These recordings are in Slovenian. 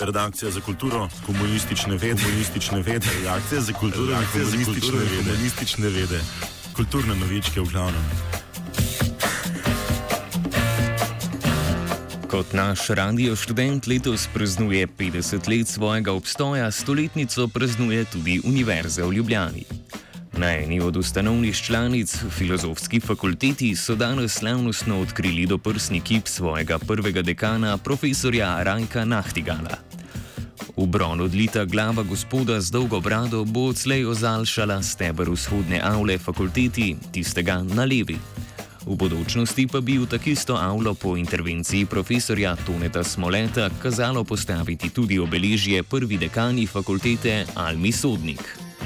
Redakcija za kulturo, komunistične vede, redakcija za kulturo in komunistične vede, kulturne novičke v glavnem. Kot naš radio študent letos praznuje 50 let svojega obstoja, stoletnico praznuje tudi Univerza v Ljubljani. Na eni od ustanovnih članic, Filozofski fakulteti, so danes slavnostno odkrili doprsni kip svojega prvega dekana, profesorja Rajka Nahtigala. V bron odlita glava gospoda z dolgo brado bo odslej ozaljšala steber vzhodne avle fakulteti, tistega na levi. V bodočnosti pa bi v takisto avlo po intervenciji profesorja Toneta Smoleta kazalo postaviti tudi obeležje prvi dekani fakultete Almi Sodnik.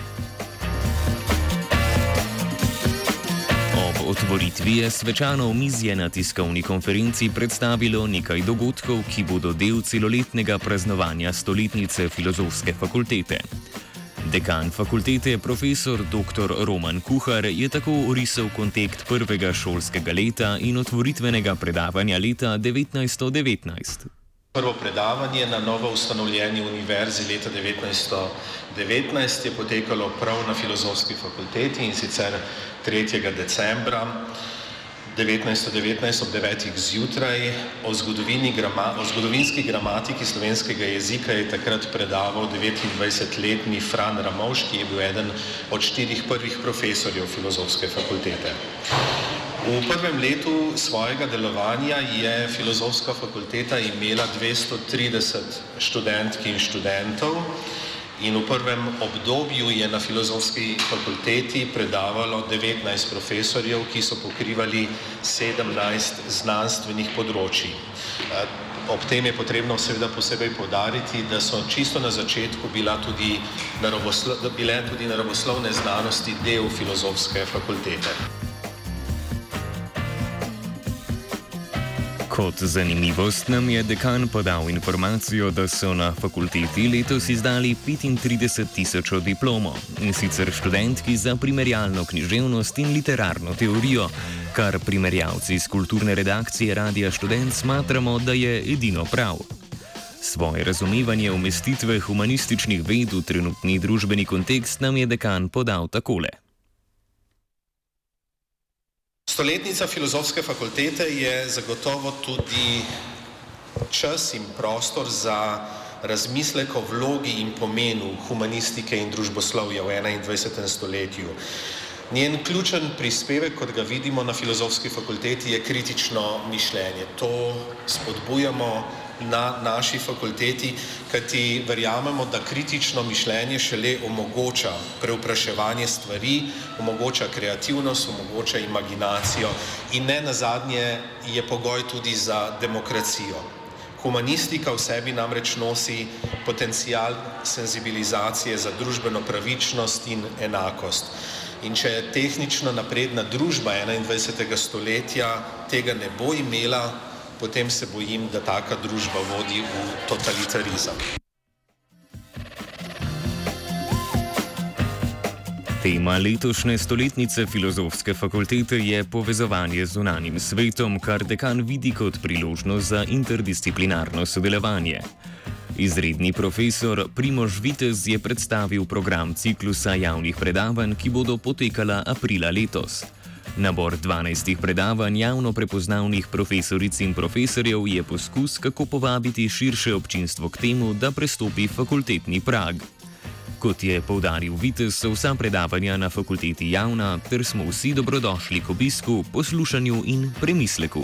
Ob otvoritvi je svečano omizje na tiskovni konferenci predstavilo nekaj dogodkov, ki bodo del celoletnega praznovanja stoletnice Filozofske fakultete. Dekan fakultete, profesor dr. Roman Kuhar, je tako orisal kontekst prvega šolskega leta in otvoritvenega predavanja leta 1919. Prvo predavanje na novo ustanovljeni univerzi leta 1919 je potekalo prav na Filozofski fakulteti, in sicer 3. decembra 1919 ob 9. zjutraj. O zgodovinski gramatiki slovenskega jezika je takrat predaval 29-letni Fran Ramovš, ki je bil eden od 4 prvih profesorjev Filozofske fakultete. V prvem letu svojega delovanja je Filozofska fakulteta imela 230 študentk in študentov in v prvem obdobju je na Filozofski fakulteti predavalo 19 profesorjev, ki so pokrivali 17 znanstvenih področij. Ob tem je potrebno seveda posebej poudariti, da so čisto na začetku bile tudi naravoslovne znanosti del Filozofske fakultete. Kot zanimivost nam je dekan podal informacijo, da so na fakulteti letos izdali 35.000 diplomov, in sicer študentki za primerjalno književnost in literarno teorijo, kar primerjalci iz kulturne redakcije Radia Študent smatramo, da je edino prav. Svoje razumevanje umestitve humanističnih ved v trenutni družbeni kontekst nam je dekan podal takole. Stoletnica Filozofske fakultete je zagotovo tudi čas in prostor za razmislek o vlogi in pomenu humanistike in družboslovja v 21. stoletju. Njen ključen prispevek, kot ga vidimo na Filozofski fakulteti, je kritično mišljenje. To spodbujamo na naši fakulteti, kajti verjamemo, da kritično mišljenje šele omogoča prevpraševanje stvari, omogoča kreativnost, omogoča imaginacijo in ne nazadnje je pogoj tudi za demokracijo. Humanistika v sebi namreč nosi potencial senzibilizacije za družbeno pravičnost in enakost. In če tehnično napredna družba 21. stoletja tega ne bo imela, potem se bojim, da taka družba vodi v totalitarizem. Tema letošnje stoletnice Filozofske fakultete je povezovanje z zunanjim svetom, kar dekan vidi kot priložnost za interdisciplinarno sodelovanje. Izredni profesor Primož Vitez je predstavil program ciklusa javnih predavanj, ki bodo potekala aprila letos. Nabor 12 predavanj javno prepoznavnih profesoric in profesorjev je poskus, kako povabiti širše občinstvo k temu, da prestopi fakultetni prag. Kot je poudaril Vitez, so vsa predavanja na fakulteti javna, ter smo vsi dobrodošli k obisku, poslušanju in premisleku.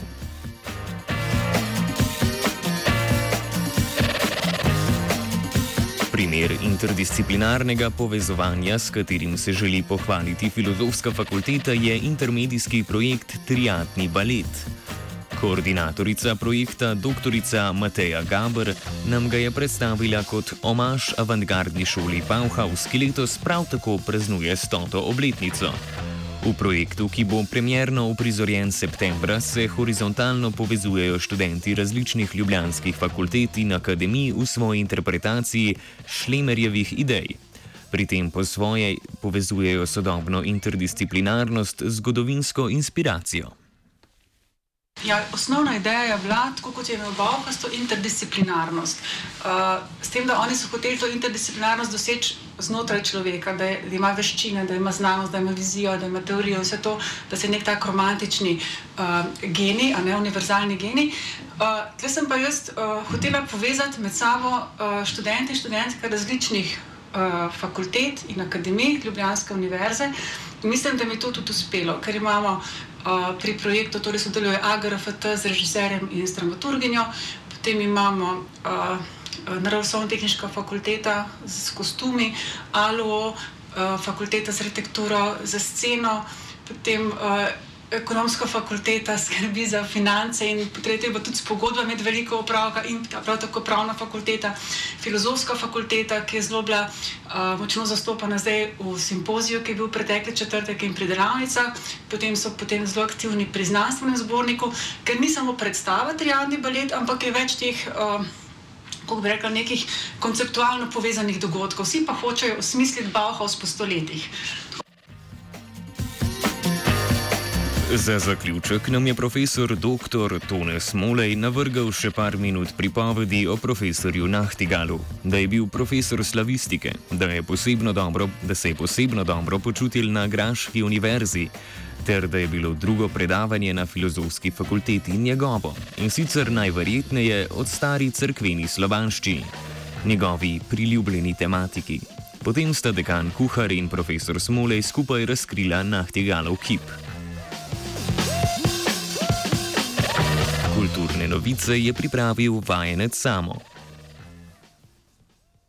Primer interdisciplinarnega povezovanja, s katerim se želi pohvaliti Filozofska fakulteta, je intermedijski projekt Triadni balet. Koordinatorica projekta dr. Mateja Gaber nam ga je predstavila kot omaž avantgardni šoli Bauhaus, ki letos prav tako praznuje 100. obletnico. V projektu, ki bo premierno uprizorjen septembra, se horizontalno povezujejo študenti različnih ljubljanskih fakultet in akademij v svoji interpretaciji Šlemerjevih idej. Pri tem po svoje povezujejo sodobno interdisciplinarnost z zgodovinsko inspiracijo. Ja, osnovna ideja je bila, tako kot je imel Bauhaus, to interdisciplinarnost. S tem, da oni so hoteli to interdisciplinarnost doseči znotraj človeka, da ima veščine, da ima znanost, da ima vizijo, da ima teorijo, vse to, da se nek tak romantični genij, a ne univerzalni genij. Tle sem pa jaz hotela povezati med sabo študente in študentke različnih fakultet in akademij Ljubljanske univerze. In mislim, da mi to tudi uspelo, ker imamo pri projektu, torej sodeluje AGRFT z režiserjem in s dramaturginjo, potem imamo Naravoslovno-tehniška fakulteta s kostumi, ALO, fakulteta z arhitekturo, za sceno, potem Ekonomska fakulteta skrbi za finance in treba tudi s pogodbami imeti veliko opravka in prav tako Pravna fakulteta, Filozofska fakulteta, ki je zelo bila močno zastopana zdaj v simpoziju, ki je bil pretekli četrtek in pri delavnicah, potem so zelo aktivni pri znanstvenem zborniku, ker ni samo predstava Triadni balet, ampak je več teh kako bi rekla, nekih konceptualno povezanih dogodkov. Vsi pa hočejo osmisliti Bauhaus po stoletjih. Za zaključek nam je profesor dr. Tone Smolej navrgal še par minut pripovedi o profesorju Nachtigallu, da je bil profesor slavistike, da se je posebno dobro počutil na Graški univerzi, ter da je bilo drugo predavanje na Filozofski fakulteti njegovo, in sicer najverjetneje od stari cerkveni slovanščini, njegovi priljubljeni tematiki. Potem sta dekan Kuhar in profesor Smolej skupaj razkrila Nachtigallov kip. Kulturne novice je pripravil vajenec Samo.